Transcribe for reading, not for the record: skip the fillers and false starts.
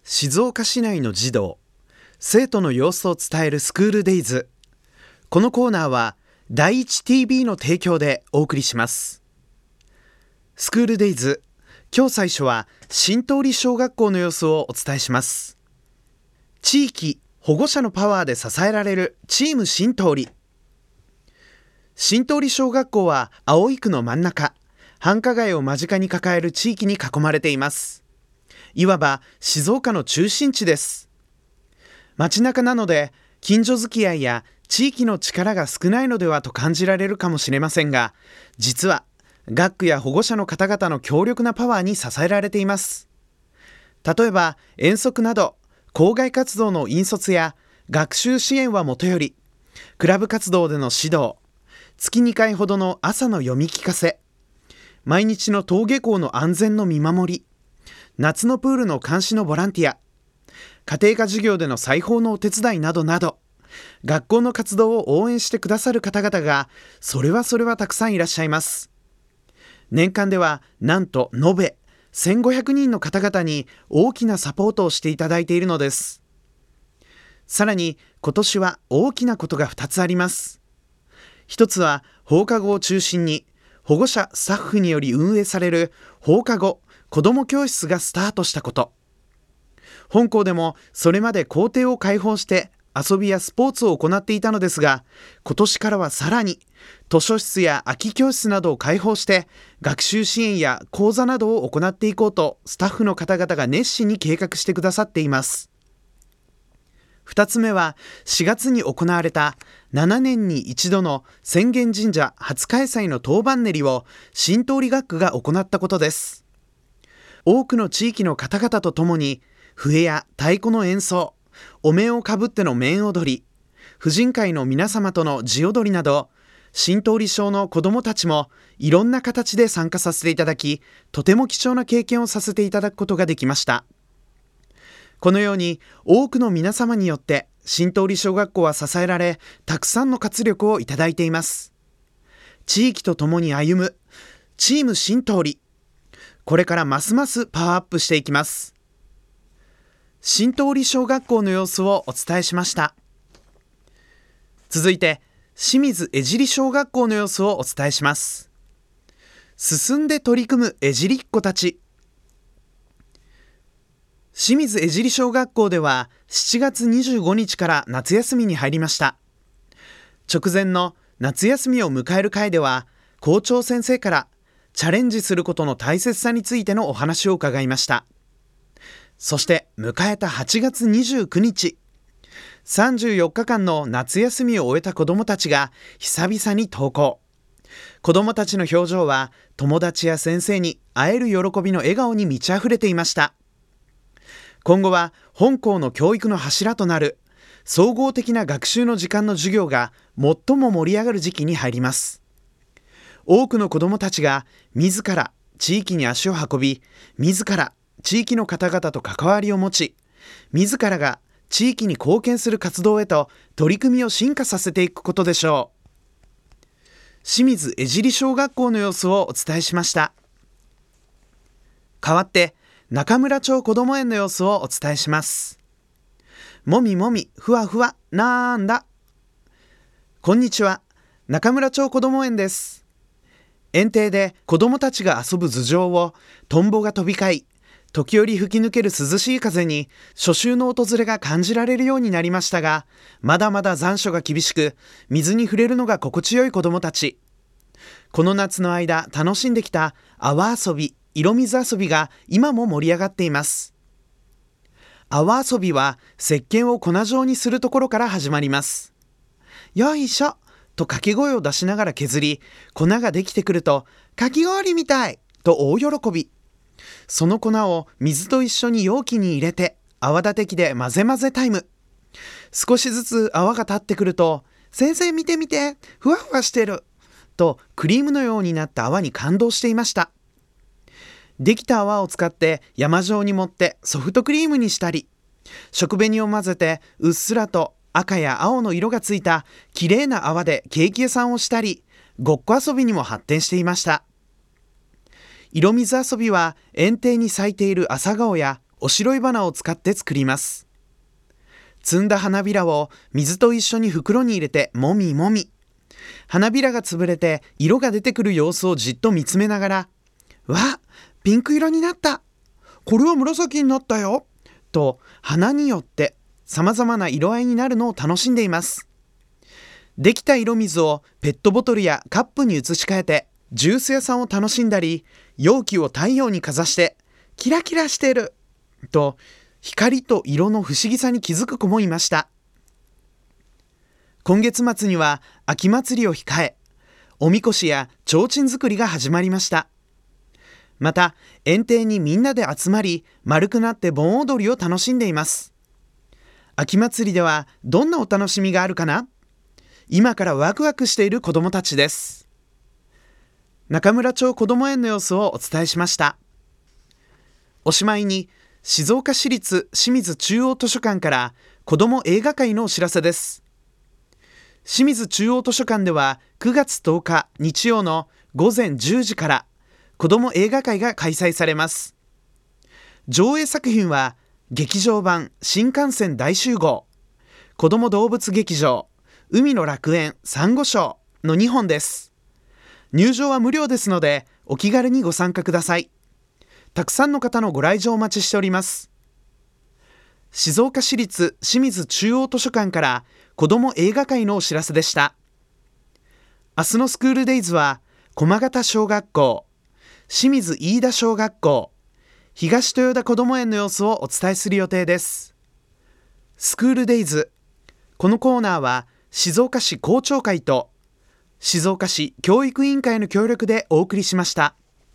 静岡市内の児童、生徒の様子を伝えるスクールデイズ。このコーナーは第一 TV の提供でお送りします。スクールデイズ、今日最初は新通り小学校の様子をお伝えします。地域、保護者のパワーで支えられるチーム新通り。新通り小学校は葵区の真ん中、繁華街を間近に抱える地域に囲まれています。いわば静岡の中心地です。街中なので近所付き合いや地域の力が少ないのではと感じられるかもしれませんが、実は学区や保護者の方々の強力なパワーに支えられています。例えば遠足など校外活動の引率や学習支援はもとより、クラブ活動での指導、月2回ほどの朝の読み聞かせ、毎日の登下校の安全の見守り、夏のプールの監視のボランティア、家庭科授業での裁縫のお手伝いなどなど、学校の活動を応援してくださる方々がそれはたくさんいらっしゃいます。年間ではなんと延べ1500人の方々に大きなサポートをしていただいているのです。さらに今年は大きなことが2つあります。一つは放課後を中心に保護者スタッフにより運営される放課後子ども教室がスタートしたこと。本校でもそれまで校庭を開放して遊びやスポーツを行っていたのですが、今年からはさらに図書室や空き教室などを開放して学習支援や講座などを行っていこうとスタッフの方々が熱心に計画してくださっています。2つ目は4月に行われた7年に一度の浅間神社初開催の当番練りを新通り学区が行ったことです。多くの地域の方々と共に笛や太鼓の演奏、お面をかぶっての面踊り、婦人会の皆様との地踊りなど、新通り小の子どもたちもいろんな形で参加させていただき、とても貴重な経験をさせていただくことができました。このように多くの皆様によって新通り小学校は支えられ、たくさんの活力をいただいています。地域と共に歩むチーム新通り、これからますますパワーアップしていきます。新通り小学校の様子をお伝えしました。続いて清水江尻小学校の様子をお伝えします。進んで取り組む江尻っ子たち。清水江尻小学校では7月25日から夏休みに入りました。直前の夏休みを迎える会では、校長先生からチャレンジすることの大切さについてのお話を伺いました。そして迎えた8月29日、34日間の夏休みを終えた子どもたちが久々に登校。子どもたちの表情は友達や先生に会える喜びの笑顔に満ち溢れていました。今後は本校の教育の柱となる総合的な学習の時間の授業が最も盛り上がる時期に入ります。多くの子どもたちが自ら地域に足を運び、自ら地域の方々と関わりを持ち、自らが地域に貢献する活動へと取り組みを進化させていくことでしょう。清水江尻小学校の様子をお伝えしました。代わって中村町こども園の様子をお伝えします。もみもみふわふわなんだ。こんにちは、中村町こども園です。園庭で子どもたちが遊ぶ頭上をトンボが飛び交い、時折吹き抜ける涼しい風に初秋の訪れが感じられるようになりましたが、まだまだ残暑が厳しく、水に触れるのが心地よい子どもたち。この夏の間楽しんできた泡遊び、色水遊びが今も盛り上がっています。泡遊びは石鹸を粉状にするところから始まります。よいしょと掛け声を出しながら削り、粉ができてくるとかき氷みたいと大喜び。その粉を水と一緒に容器に入れて泡立て器で混ぜ混ぜタイム。少しずつ泡が立ってくると、先生見て見て、ふわふわしてるとクリームのようになった泡に感動していました。できた泡を使って山状に盛ってソフトクリームにしたり、食紅を混ぜてうっすらと赤や青の色がついたきれいな泡でケーキ屋さんをしたり、ごっこ遊びにも発展していました。色水遊びは園庭に咲いている朝顔やおしろい花を使って作ります。摘んだ花びらを水と一緒に袋に入れてもみもみ。花びらが潰れて色が出てくる様子をじっと見つめながら、わ、ピンク色になった。これは紫になったよ。と花によって様々な色合いになるのを楽しんでいます。できた色水をペットボトルやカップに移し替えて、ジュース屋さんを楽しんだり、容器を太陽にかざしてキラキラしてると光と色の不思議さに気づく子もいました。今月末には秋祭りを控え、おみこしや提灯作りが始まりました。また園庭にみんなで集まり、丸くなって盆踊りを楽しんでいます。秋祭りではどんなお楽しみがあるかな？今からワクワクしている子どもたちです。中村町こども園の様子をお伝えしました。おしまいに、静岡市立清水中央図書館から子ども映画会のお知らせです。清水中央図書館では9月10日日曜の午前10時から子ども映画会が開催されます。上映作品は劇場版新幹線大集合、子ども動物劇場、海の楽園サンゴ礁の2本です。入場は無料ですので、お気軽にご参加ください。たくさんの方のご来場お待ちしております。静岡市立清水中央図書館から子ども映画会のお知らせでした。明日のスクールデイズは、駒形小学校、清水飯田小学校、東豊田こども園の様子をお伝えする予定です。スクールデイズ。このコーナーは静岡市校長会と静岡市教育委員会の協力でお送りしました。